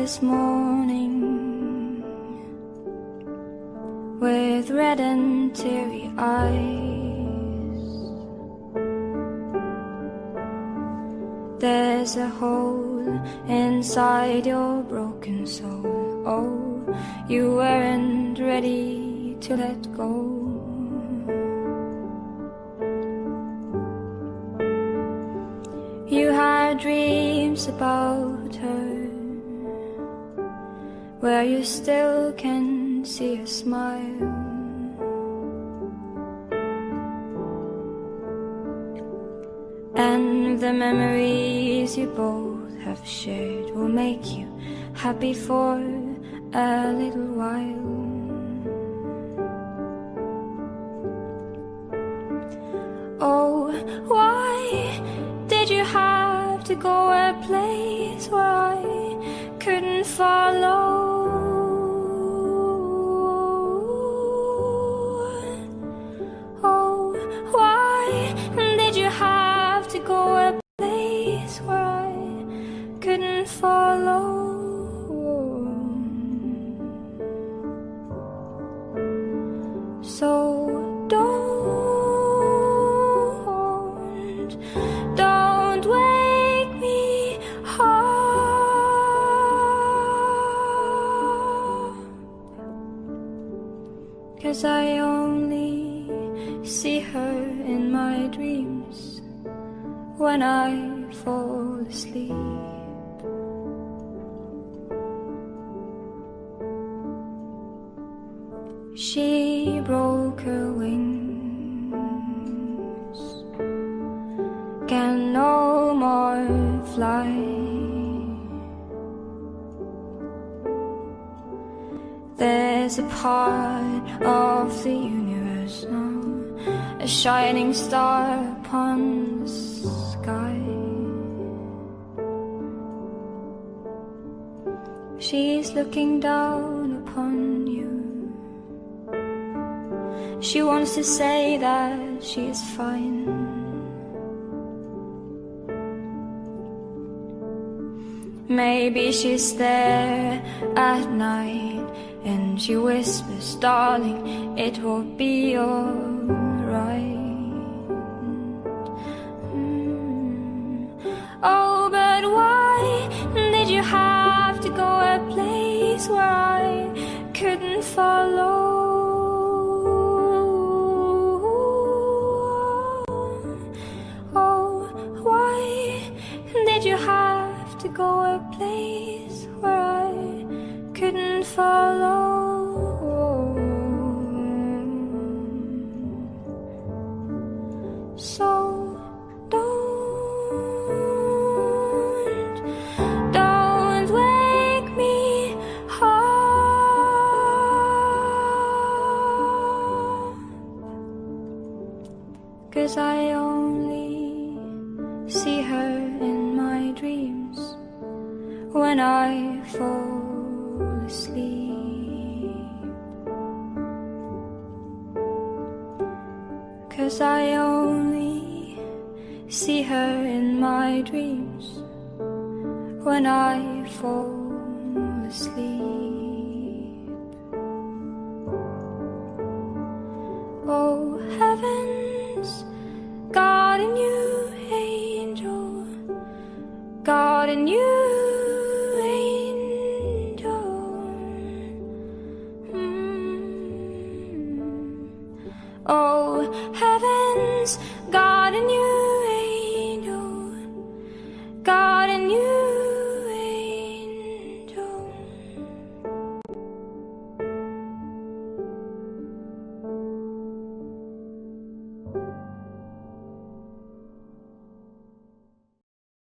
this morning with red and teary eyes. There's a hole inside your broken soul. Oh, you weren't ready to let go. You had dreams about her, where you still can see a smile. And the memories you both have shared will make you happy for a little while. Oh, why did you have to go a place where I couldn't follow? Oh, why did you have to go a place where I couldn't follow? So don't wake me up, 'cause I only see her in my dreams when I fall asleep. She broke her wings, can no more fly. There's a part of the universe now, a shining star upon the sky. She's looking down upon you. She wants to say that she's fine. Maybe she's there at night and she whispers, darling, it will be alright. Oh, but why did you have to go a place where I couldn't follow? Oh, why did you have to go a place where I couldn't follow? So don't wake me up, 'cause I only see her in my dreams when I fall asleep. 'Cause I only see her in my dreams when I fall asleep. Oh, heavens, God in you, angel, God in you, angel. Oh, heavens, God in you,